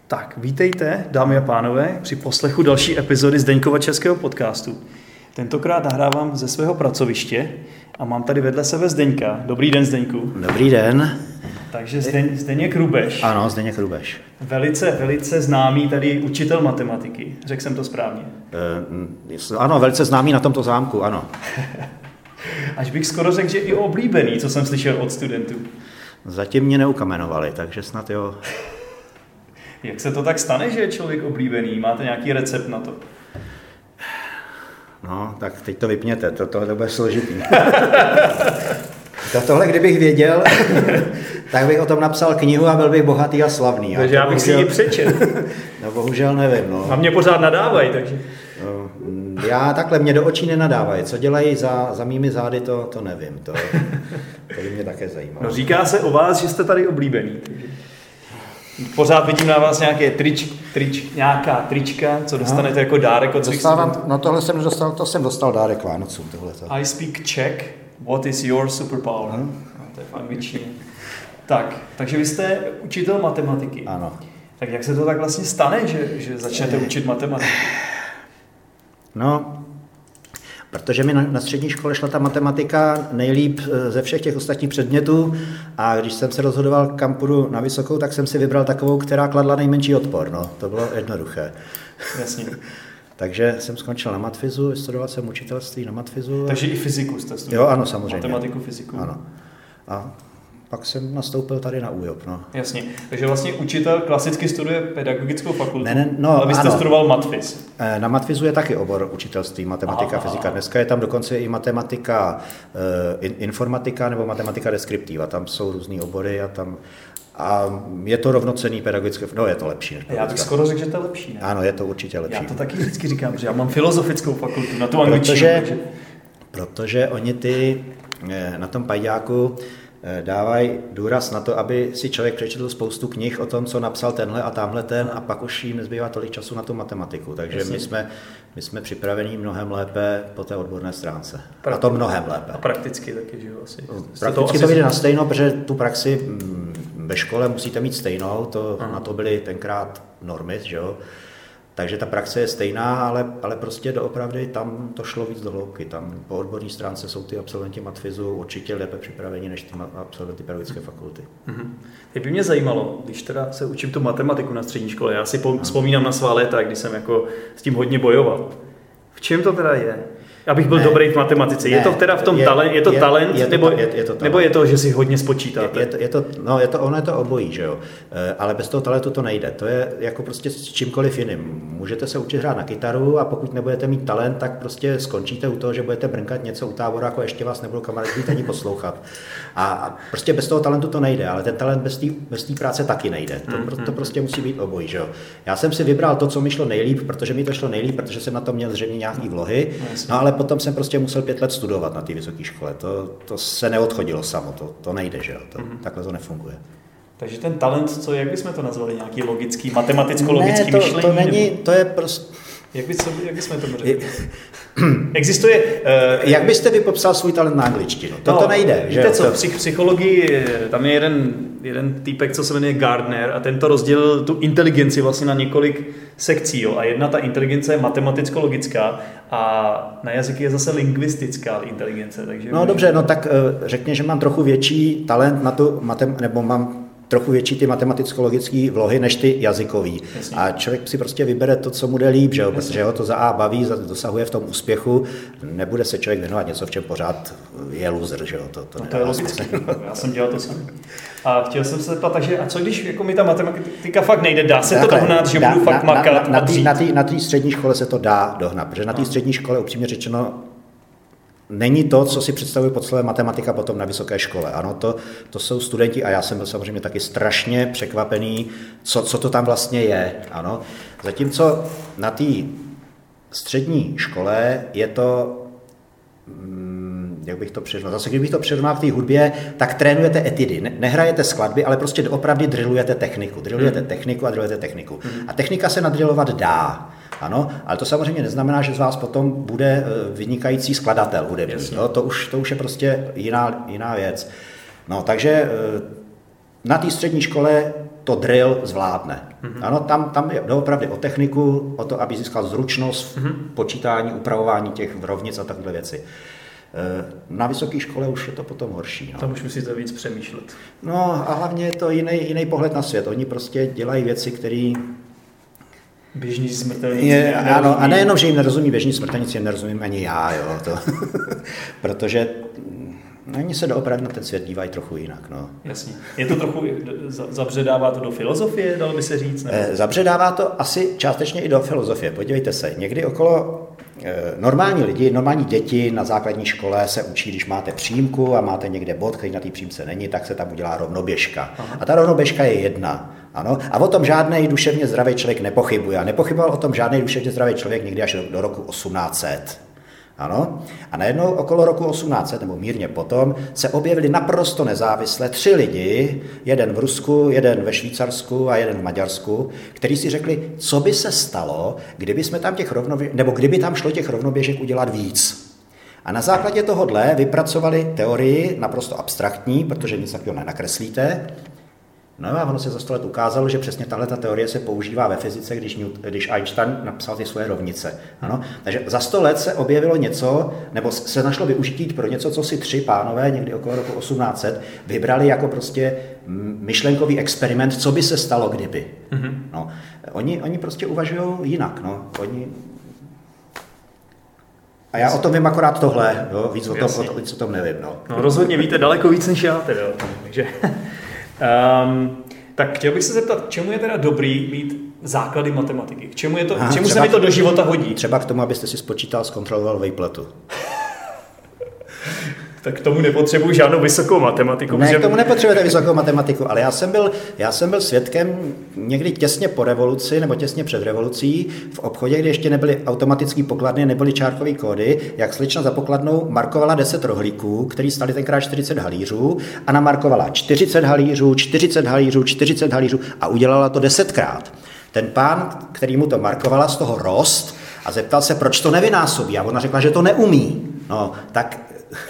Tak, vítejte, dámy a pánové, při poslechu další epizody Zdeňkova českého podcastu. Tentokrát nahrávám ze svého pracoviště a mám tady vedle sebe Zdeňka. Dobrý den, Zdeňku. Dobrý den. Takže Zdeněk Rubeš. Ano, Zdeněk Rubeš. Velice známý tady učitel matematiky. Řekl jsem to správně? Ano, velice známý na tomto zámku, ano. Až bych skoro řekl, že i oblíbený, co jsem slyšel od studentů. Zatím mě neukamenovali, takže snad jo. Jak se to tak stane, že je člověk oblíbený? Máte nějaký recept na to? No, tak teď to vypněte, tohle bude složitý. Tohle, kdybych věděl, tak bych o tom napsal knihu a byl bych bohatý a slavný. Takže já bych si ji přečetl. No, bohužel nevím. No. A mě pořád nadávají, takže... No, já mě do očí nenadávají. Co dělají za mými zády, to nevím. To by mě také zajímalo. No, říká se o vás, že jste tady oblíbený. Takže... Pořád vidím na vás nějaké nějaká trička, co dostanete jako dárek od svých studentů. No tohle jsem dostal, to jsem dostal dárek Vánocům. Tohleto. I speak Czech, what is your superpower? No, to je v angličtině. Takže vy jste učitel matematiky. Ano. Tak jak se to tak vlastně stane, že začnete učit matematiku? No, protože mi na střední škole šla ta matematika nejlíp ze všech těch ostatních předmětů a když jsem se rozhodoval, kam půjdu na vysokou, tak jsem si vybral takovou, která kladla nejmenší odpor. No, to bylo jednoduché. Jasně. Takže jsem skončil na matfizu, studoval jsem učitelství na matfizu. Takže i fyziku jste studoval? Jo, ano, samozřejmě. Matematiku, fyziku. Ano. A pak jsem nastoupil tady na ÚJOP. No. Jasně. Takže vlastně učitel klasicky studuje pedagogickou fakultu, no, ale vy jste studoval matfiz. Na matfizu je taky obor učitelství, matematika, fyzika. Dneska je tam dokonce i matematika, informatika nebo matematika deskriptiva. Tam jsou různý obory a je to rovnocenný pedagogické, no je to lepší než já bych skoro řekl, že to je lepší. Ne? Ano, je to určitě lepší. Já to taky vždycky říkám, že já mám filozofickou fakultu, na tu angličtinu. Protože oni na tom pajďáku dávají důraz na to, aby si člověk přečetl spoustu knih o tom, co napsal tenhle a tamhle ten a pak už jim nezbývá tolik času na tu matematiku. Takže my jsme připraveni mnohem lépe po té odborné stránce. A to mnohem lépe. A prakticky taky, že jo? Prakticky to vyjde na stejno, protože tu praxi ve škole musíte mít stejnou, na to byly tenkrát normy, že jo? Takže ta praxe je stejná, ale prostě doopravdy tam to šlo víc do hloubky. Tam po odborné stránce jsou ty absolventi matfizu určitě lépe připraveni než ty absolventi pedagogické fakulty. Teď by mě zajímalo, když teda se učím tu matematiku na střední škole, já si vzpomínám na svá léta, kdy jsem jako s tím hodně bojoval. V čem to teda je? Abych byl dobrý v matematice. Je to teda v tom talent, nebo je to, že si hodně spočítáte? Ono je to obojí, že jo. Ale bez toho talentu to nejde. To je jako prostě s čímkoliv jiným. Můžete se učit hrát na kytaru a pokud nebudete mít talent, tak prostě skončíte u toho, že budete brnkat něco u tábora, jako ještě vás nebudou kamarádi ani poslouchat. A prostě bez toho talentu to nejde, ale ten talent bez té práce taky nejde. To prostě musí být obojí, že jo. Já jsem si vybral to, co mi šlo nejlíp, protože mi to šlo nejlíp, protože jsem na to měl zřejmě nějaký vlohy. No ale potom jsem prostě musel 5 let studovat na té vysoké škole. To se neodchodilo samo, to nejde, že jo. Takhle to nefunguje. Takže ten talent, jak bychom to nazvali? Nějaký logický, matematicko-logický myšlení? To není, to je prostě... Jak bychom to řekli? Existuje... Jak byste vy popsal svůj talent na angličtinu? To nejde. Víte co, psychologii, tam je jeden týpek, co se jmenuje Gardner a ten to rozdělil tu inteligenci vlastně na několik sekcí. Jo? A jedna ta inteligence je matematicko-logická a na jazyky je zase lingvistická inteligence. Takže dobře, tak řekně, že mám trochu větší talent na tu nebo mám trochu větší ty matematicko-logické vlohy než ty jazykový. Jasně. A člověk si prostě vybere to, co mu jde líp, že jo? Protože ho to za A baví, dosahuje v tom úspěchu, nebude se člověk věnovat něco, v čem pořád je loser, že jo? To je logické, já jsem dělal to samé. A chtěl jsem se zeptat, takže a co když jako mi ta matematika fakt nejde, dá se to dohnat, že budu fakt makat? Na té střední škole se to dá dohnat, protože na té střední škole upřímně řečeno není to, co si představuje pod slovem matematika potom na vysoké škole. Ano, to jsou studenti a já jsem byl samozřejmě taky strašně překvapený, co to tam vlastně je. Ano. Zatímco na té střední škole je to, jak bych to přirovnal, zase kdybych to přirovnal k té hudbě, tak trénujete etidy, nehrajete skladby, ale prostě opravdu drillujete techniku. A technika se nadrillovat dá. Ano, ale to samozřejmě neznamená, že z vás potom bude vynikající skladatel hudební. No, to už je prostě jiná věc. No, takže na té střední škole to drill zvládne. Ano, tam je opravdu o techniku, o to, aby získal zručnost v počítání, upravování těch rovnic a takové věci. Na vysoké škole už je to potom horší. No. Tam už musíte víc přemýšlet. No a hlavně je to jiný pohled na svět. Oni prostě dělají věci, které... Běžní smrtelníci. Ano, a nejenom, že jim nerozumí běžní smrtelníci, jim nerozumím ani já, jo, to. Protože oni se doopravdy na ten svět dívají trochu jinak. No. Jasně. Je to trochu, zabředává to do filozofie, dalo by se říct? Nebo? Zabředává to asi částečně i do filozofie. Podívejte se, někdy okolo normální lidi, normální děti na základní škole se učí, když máte přímku a máte někde bod, který na té přímce není, tak se tam udělá rovnoběžka. Aha. A ta rovnoběžka je jedna. Ano? A o tom žádný duševně zdravý člověk nepochybuje. A nepochyboval o tom žádný duševně zdravý člověk někdy až do roku 1800. Ano? A najednou okolo roku 1800, nebo mírně potom, se objevili naprosto nezávisle 3 lidi, jeden v Rusku, jeden ve Švýcarsku a jeden v Maďarsku, kteří si řekli, co by se stalo, kdyby jsme tam kdyby tam šlo těch rovnoběžek udělat víc. A na základě tohohle vypracovali teorii naprosto abstraktní, protože nic takového nenakreslíte. No a ono se za 100 let ukázalo, že přesně tahle teorie se používá ve fyzice, když Einstein napsal ty svoje rovnice. Ano? Takže za 100 let se objevilo něco, nebo se našlo využití pro něco, co si 3 pánové někdy okolo roku 1800 vybrali jako prostě myšlenkový experiment, co by se stalo, kdyby. Mm-hmm. No, oni prostě uvažují jinak. No. A já o tom vím akorát tohle, jo? Víc o tom nevím. No, rozhodně víte daleko víc než já teda. Takže... tak chtěl bych se zeptat, čemu je teda dobrý mít základy matematiky? K čemu se mi to do života hodí? Třeba k tomu, abyste si spočítal, zkontroloval vejpletu. Tak k tomu nepotřebuji žádnou vysokou matematiku. Ne, k tomu nepotřebujete vysokou matematiku, ale já jsem byl svědkem někdy těsně po revoluci nebo těsně před revolucí v obchodě, kde ještě nebyly automatické pokladny, nebyly čárkové kódy, jak slečna za pokladnou markovala 10 rohlíků, který stály tenkrát 40 halířů a namarkovala 40 halířů, 40 halířů, 40 halířů a udělala to 10krát. Ten pán, který mu to markovala, z toho rost a zeptal se, proč to nevynásobí. A ona řekla, že to neumí. No, tak...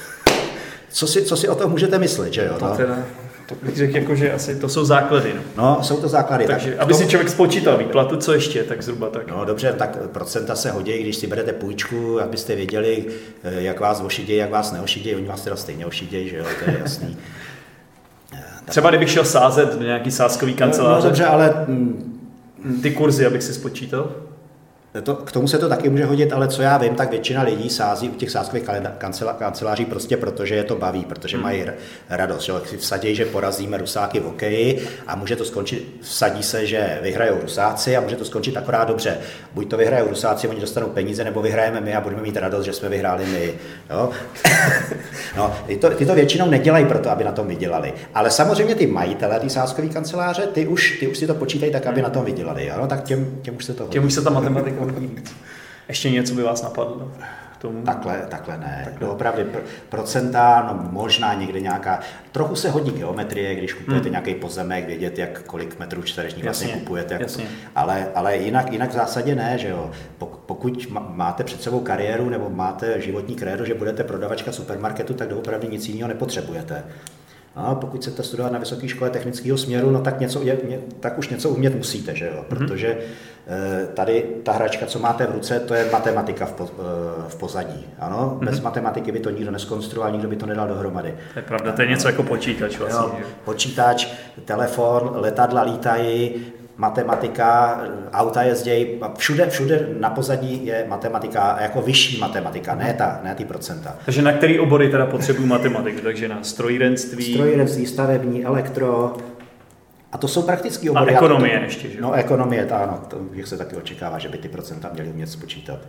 Co si o tom můžete myslet, že jo? To bych řekl, jako, že asi to jsou základy. No, jsou to základy. Takže, aby si člověk spočítal výplatu, co ještě, tak zhruba tak. No dobře, tak procenta se hodí, když si berete půjčku, abyste věděli, jak vás ošidějí, jak vás neošidějí, oni vás teda stejně ošidějí, že jo, to je jasný. Třeba kdybych šel sázet do nějaký sázkový kanceláře. No dobře, ale... Ty kurzy, abych si spočítal? K tomu se to taky může hodit, ale co já vím, tak většina lidí sází u těch sázkových kanceláří prostě protože je to baví, protože mají radost. Že si vsadí, že porazíme Rusáky v hokeji a může to skončit, vsadí se, že vyhrajou Rusáci a může to skončit akorát dobře. Buď to vyhrajou Rusáci, oni dostanou peníze, nebo vyhrajeme my a budeme mít radost, že jsme vyhráli my. Jo? No, ty to většinou nedělají proto, aby na tom vydělali. Ale samozřejmě ty majitelé, ty sázkové kanceláře, ty už si to počítají tak, aby na tom vydělali. Jo? Tak těm už se to hodí. Těm už se ta matematika hodí víc. Ještě něco by vás napadlo k tomu? Takhle ne. Opravdu procenta, no možná někde nějaká, trochu se hodí geometrie, když kupujete nějaký pozemek, vědět, kolik metrů čtverečních vlastně kupujete. Ale jinak v zásadě ne, že jo. Pokud máte před sebou kariéru nebo máte životní krédo, že budete prodavačka supermarketu, tak doopravdy nic jiného nepotřebujete. No, pokud chcete studovat na vysoké škole technického směru, no tak už něco umět musíte, že jo? Protože tady ta hračka, co máte v ruce, to je matematika v pozadí. Ano? Bez matematiky by to nikdo neskonstruoval, nikdo by to nedal dohromady. To je pravda, to je něco jako počítač vlastně. Jo, počítač, telefon, letadla lítají, matematika, auta jezdějí, všude na pozadí je matematika, jako vyšší matematika, ne ty procenta. Takže na který obory teda potřebují matematiku? Takže na strojírenství, stavební, elektro, a to jsou praktický obory. A ekonomie ještě, že? No ekonomie, ano, to se taky očekává, že by ty procenta měly umět spočítat.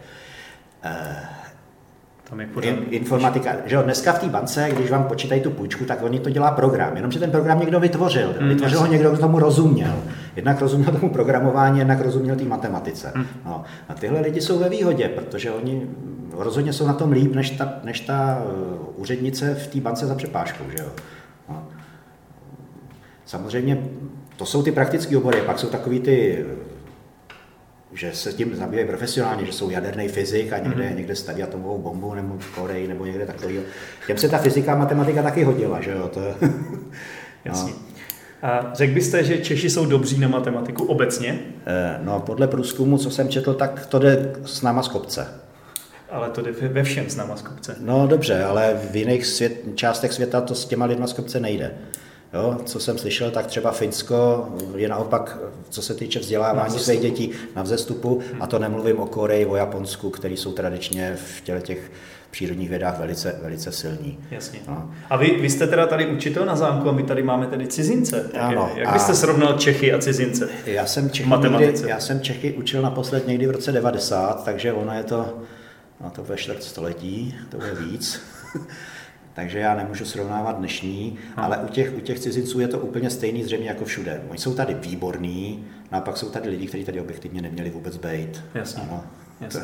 Informatika, že jo, dneska v té bance, když vám počítají tu půjčku, tak oni to dělá program, jenomže ten program někdo vytvořil. Vytvořil ho někdo, kdo tomu rozuměl. Jednak rozuměl tomu programování, jednak rozuměl té matematice. No, a tyhle lidi jsou ve výhodě, protože oni rozhodně jsou na tom líp, než ta úřednice v té bance za přepážkou, že jo. No. Samozřejmě to jsou ty praktické obory, pak jsou takový ty, že se tím zabývají profesionálně, že jsou jaderný fyzik a někde staví atomovou bombu nebo v Koreji nebo někde takového. Těm se ta fyzika a matematika taky hodila, že jo? To... Jasně. A řekl byste, že Češi jsou dobří na matematiku obecně? No, podle průzkumu, co jsem četl, tak to jde s náma z kopce. Ale to jde ve všem s náma z kopce. No dobře, ale v jiných částech světa to s těma lidma z kopce nejde. Jo, co jsem slyšel, tak třeba Finsko je naopak, co se týče vzdělávání svých dětí, na vzestupu, a to nemluvím o Koreji, o Japonsku, který jsou tradičně v těch přírodních vědách velice silní. Jasně. No. A vy jste teda tady učitel na zámku a my tady máme tedy cizince. Ano, jak byste srovnal Čechy a cizince? Já jsem Čechy učil naposled někdy v roce 90, takže ono je to ve čtvrtstoletí, to je víc. Takže já nemůžu srovnávat dnešní, ale u těch cizinců je to úplně stejný zřejmě jako všude. Oni jsou tady výborní, no a pak jsou tady lidi, kteří tady objektivně neměli vůbec být. Jasně. Ano. Jasně.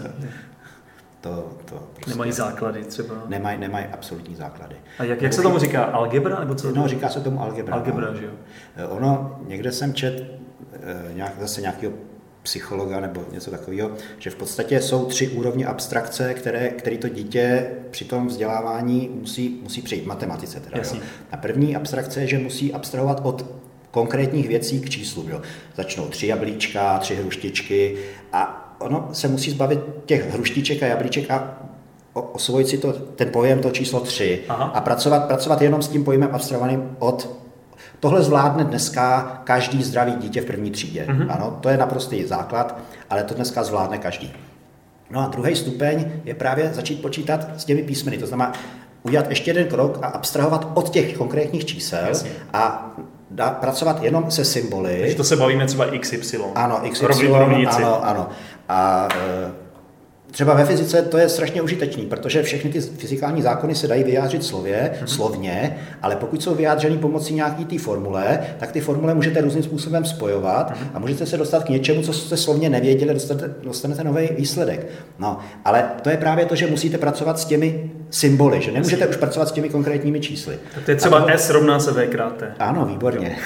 To prostě nemají základy třeba. Nemají absolutní základy. A jak se tomu říká? Algebra? Nebo co? No, říká se tomu algebra. Algebra, no. že jo? Ono, někde jsem četl zase nějakého psychologa nebo něco takového, že v podstatě jsou 3 úrovně abstrakce, které to dítě při tom vzdělávání musí přejít, matematice teda. Jo. A první abstrakce je, že musí abstrahovat od konkrétních věcí k číslu. Jo. Začnou 3 jablíčka, 3 hruštičky a ono se musí zbavit těch hruštiček a jablíček a osvojit si ten pojem, to číslo 3. Aha. A pracovat jenom s tím pojmem abstrahovaným od. Tohle zvládne dneska každý zdravý dítě v první třídě. Mm-hmm. Ano, to je naprostý základ, ale to dneska zvládne každý. No a druhý stupeň je právě začít počítat s těmi písmeny. To znamená udělat ještě jeden krok a abstrahovat od těch konkrétních čísel. Jasně. A pracovat jenom se symboly. Takže to se bavíme třeba XY. Ano, XY, ano. A třeba ve fyzice to je strašně užitečný, protože všechny ty fyzikální zákony se dají vyjádřit slovně, ale pokud jsou vyjádřeny pomocí nějaký té formule, tak ty formule můžete různým způsobem spojovat a můžete se dostat k něčemu, co jste slovně nevěděli, dostanete nový výsledek. No, ale to je právě to, že musíte pracovat s těmi symboly, že nemůžete už pracovat s těmi konkrétními čísly. Tak to je třeba S rovná se V krát T. Ano, výborně.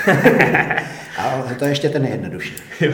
A to je ještě ten nejjednodušší.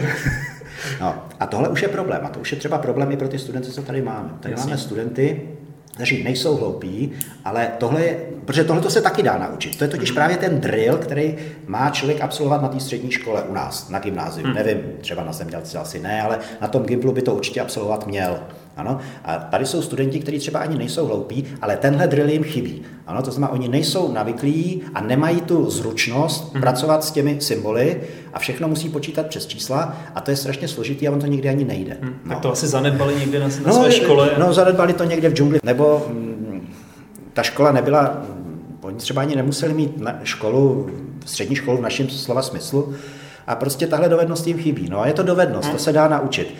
No, a tohle už je problém. A to už je třeba problém i pro ty studenty, co tady máme. Tady máme studenty, kteří nejsou hloupí, ale protože tohle se taky dá naučit. To je totiž právě ten drill, který má člověk absolvovat na té střední škole u nás, na gymnáziu. Nevím, třeba na zemědělci asi ne, ale na tom gymplu by to určitě absolvovat měl. Ano? A tady jsou studenti, kteří třeba ani nejsou hloupí, ale tenhle drill jim chybí. Ano? To znamená, oni nejsou navyklí a nemají tu zručnost pracovat s těmi symboly a všechno musí počítat přes čísla a to je strašně složitý a on to nikdy ani nejde. No. Tak to asi zanedbali někde na své škole? No, zanedbali to někde v džungli, nebo ta škola nebyla, oni třeba ani nemuseli mít střední školu v našem slova smyslu a prostě tahle dovednost jim chybí. No a je to dovednost, to se dá naučit.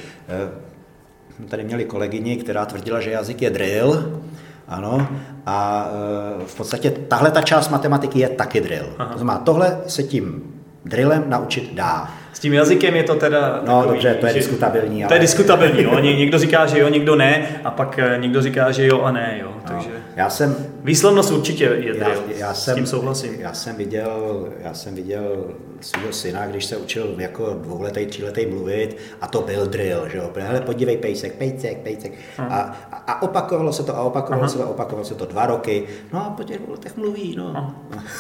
Tady měli kolegyni, která tvrdila, že jazyk je drill, ano, a v podstatě tahle ta část matematiky je taky drill. Aha. To znamená, tohle se tím drillem naučit dá. S tím jazykem je to teda no takový, dobře, to je diskutabilní. To je diskutabilní, no. Někdo říká, že jo, někdo ne, a pak někdo říká, že jo a ne, jo. Takže výslovnost určitě je drill, s tím souhlasím. Já jsem viděl svého syna, když se učil jako 2letý, 3letý mluvit a to byl drill, že jo. Hele, podívej, pejsek. A opakovalo se to a opakovalo se to 2 roky. No a po těch 2 letech mluví, no.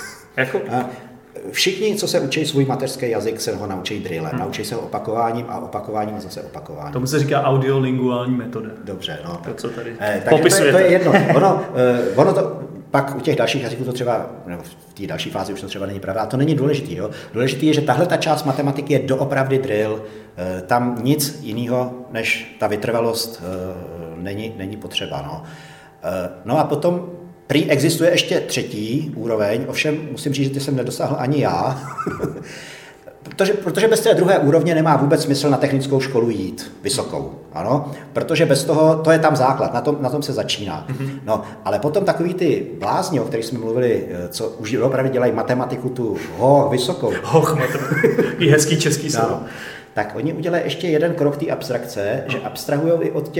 Všichni, co se učí svůj mateřský jazyk, se ho naučí drillem. Naučí se ho opakováním a opakováním a zase opakováním. Tomu se říká audiolinguální metoda. Dobře, no. To, co tady takže to je jedno. Ono to pak u těch dalších jazyků to třeba, nebo v té další fázi už to třeba není pravda, a to není důležitý. Jo? Důležitý je, že tahle ta část matematiky je doopravdy drill. Tam nic jiného než ta vytrvalost není potřeba. No. No a potom prý existuje ještě 3. úroveň, ovšem musím říct, že jsem nedosáhl ani já, protože bez té 2. úrovně nemá vůbec smysl na technickou školu jít, vysokou, ano, protože bez toho, to je tam základ, na tom se začíná. No, ale potom takový ty blázni, o kterých jsme mluvili, co už opravdu dělají matematiku tu vysokou. Je hezký český slovo. No, tak oni udělají ještě jeden krok té abstrakce, že abstrahujou i od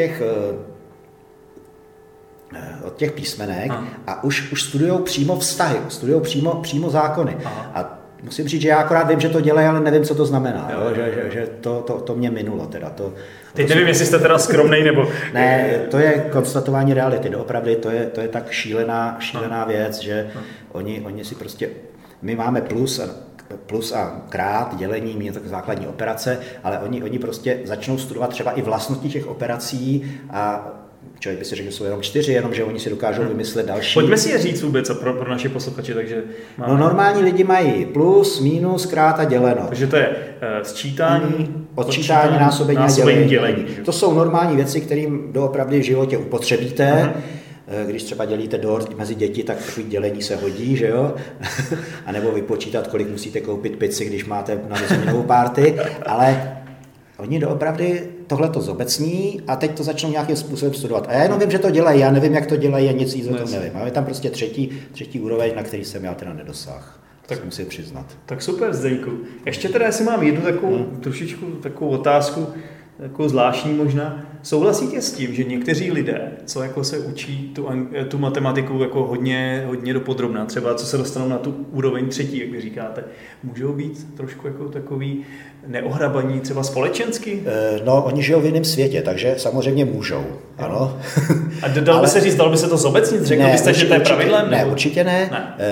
těch písmenek a už studujou přímo vztahy, studujou přímo zákony. Aha. A musím říct, že já akorát vím, že to dělají, ale nevím, co to znamená. Že to mě minulo. Teda, teď nevím, jestli jste teda skromnej, nebo... Ne, to je konstatování reality. Doopravdy to je tak šílená věc, že oni si prostě... My máme plus, plus a krát, dělení, mít tak základní operace, ale oni prostě začnou studovat třeba i vlastnosti těch operací a člověk by si řekl, že jsou jenom 4, jenom že oni si dokážou vymyslet další. Pojďme si je říct vůbec pro naše posluchače, takže máme... No normální lidi mají plus, minus, krát a děleno. Takže to je sčítání, odčítání, násobení, dělení. To jsou normální věci, kterým doopravdy v životě upotřebíte. Aha. Když třeba dělíte dort mezi děti, tak takový dělení se hodí, že jo? A nebo vypočítat, kolik musíte koupit pizzy, když máte narozeninovou party, ale oni doopravdy tohleto zobecní a teď to začnou nějakým způsobem studovat. A já jenom vím, že to dělají, já nevím, jak to dělají a nic víc o tom nevím. Ale je tam prostě třetí úroveň, na který jsem já teda nedosáhl. Tak musím přiznat. Tak super, Zdeňku. Ještě teda, jestli mám jednu takovou, trošičku takovou otázku, takovou zvláštní možná. Souhlasíte s tím, že někteří lidé, co jako se učí tu matematiku jako hodně dopodrobná, třeba co se dostanou na tu úroveň 3, jak vy říkáte, můžou být trošku jako takový neohrabaní třeba společensky? No, oni žijou v jiném světě, takže samozřejmě můžou, ano. A dalo by se to zobecnit? Řekl byste, že to je pravidlem? Ne, určitě ne.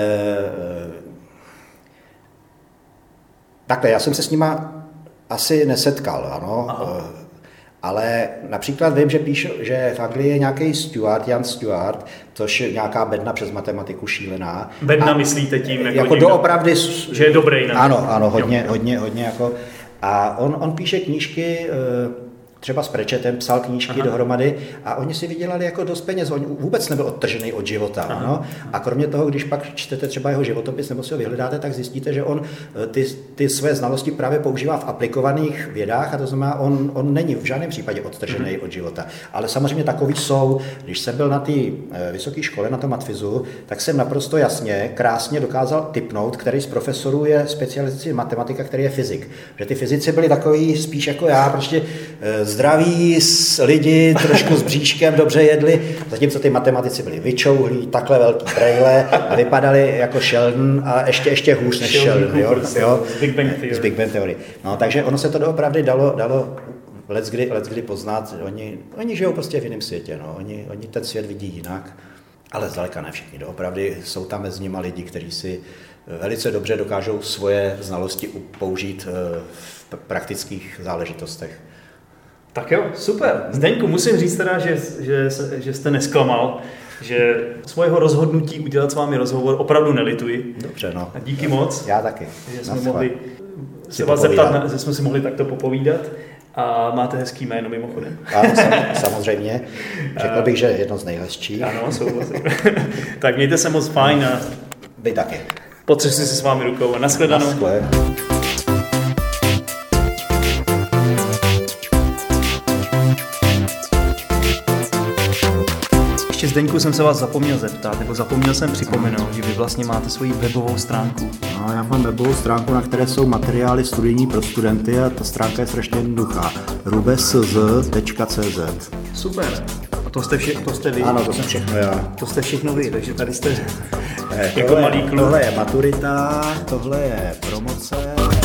Takhle, já jsem se s nima asi nesetkal, ano. Ale například vím, že píšu, že v Anglii je nějaký Jan Stewart, což je nějaká bedna přes matematiku šílená. Bedna myslíte tím? Jako doopravdy, že je dobrý. Ano, hodně jako. A on píše knížky, třeba s Pratchettem psal knížky dohromady a oni si vydělali jako dost peněz, on vůbec nebyl odtržený od života. Ano? A kromě toho, když pak čtete třeba jeho životopis nebo si ho vyhledáte, tak zjistíte, že on ty své znalosti právě používá v aplikovaných vědách a to znamená, on není v žádném případě odtržený od života. Ale samozřejmě takový jsou. Když jsem byl na té vysoké škole, na tom matfizu, tak jsem naprosto jasně, krásně dokázal tipnout, který z profesorů je specializací matematika, který je fyzik. Že ty fyzici byli takový spíš jako já, prostě zdraví lidi, trošku s bříškem, dobře jedli, zatímco ty matematici byli vyčouhlí, takhle velký brejle a vypadali jako Sheldon a ještě hůř než Sheldon, jo? Z Big Bang Theory. No, takže ono se to doopravdy dalo leckdy poznat, oni žijou prostě v jiném světě, no. Oni ten svět vidí jinak, ale zdaleka ne všichni, doopravdy jsou tam mezi nimi lidi, kteří si velice dobře dokážou svoje znalosti použít v praktických záležitostech. Tak jo, super. Zdeňku, musím říct teda, že jste nesklamal, že svého rozhodnutí udělat s vámi rozhovor opravdu nelituji. Dobře, no. A díky moc. Já taky. Že jsme mohli se vás zeptat, že jsme si mohli takto popovídat. A máte hezký jméno mimochodem. Samozřejmě. Řekl bych, že jedno z nejhezčích. Ano, souhlasím. Tak mějte se moc fajn a vy taky. Potřesni si s vámi rukou a nashledanou. Zdeňku, jsem se vás zapomněl zeptat, nebo zapomněl jsem připomenout, že vy vlastně máte svoji webovou stránku. No, já mám webovou stránku, na které jsou materiály studijní pro studenty a ta stránka je strašně jednoduchá. rubesz.cz. Super. A to jste vy? Ano, to jsem všechno já. To jste všechno vy, takže tady jste jako malý kluk. Tohle je maturita, tohle je promoce.